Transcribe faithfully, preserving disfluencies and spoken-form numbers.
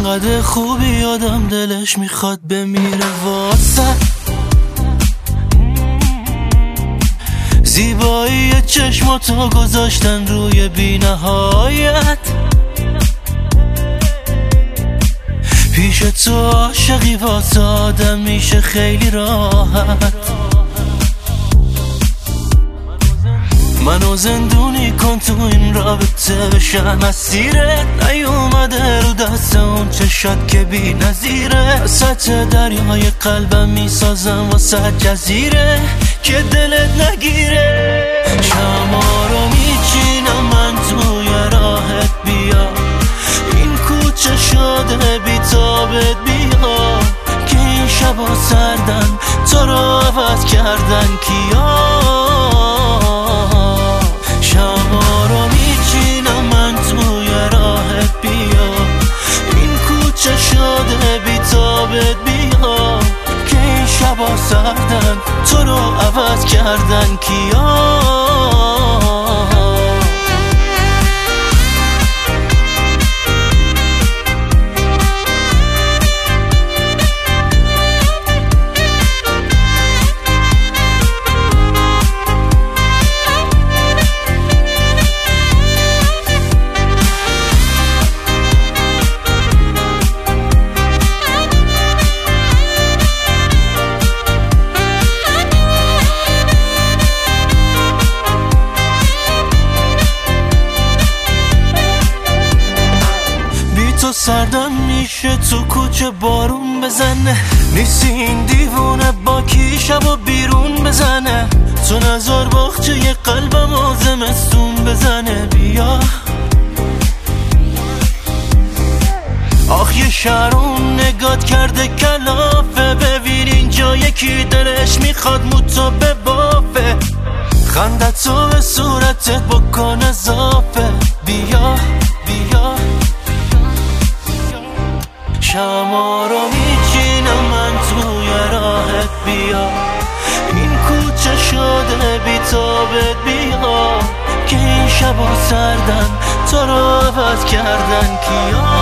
انقدر خوبی آدم دلش میخواد بمیره واسه زیبایی چشماتو گذاشتن روی بی نهایت. پیش تو عاشقی واسه آدم میشه خیلی راحت. منو زندونی کن تو این رابطه بشم اسیرت. نیومده رو دست اون چشات که بی نظیره. سطح دریای قلبم میسازم واسه جزیره که دلت نگیره. شما رو میچینم من توی راهت بیا. این کوچه شده بی تابت بیا که این شبا سردن تو رو عوض کردن کیا. شما رو میچینم من توی راهت بیا. این کوچه شده بی تابت بیا که این شبا سردن تو رو عوض کردن کیا. تو سردم میشه تو کوچه بارون بزنه. نیستی این دیوونه با کی شبا بیرون بزنه. تو نظر باخچه یه قلبم و زمستون بزنه. بیا آخ یه شهرون نگات کرده کلافه. ببین اینجا یکی دلش میخواد موتو ببافه. خنده تو به صورتت بکن اضافه. بیا بیا شما رو میچینم من توی راهت بیا. این کوچه شده بی تابت بیا که این شبا سردن تو رو عوض کردن کیا.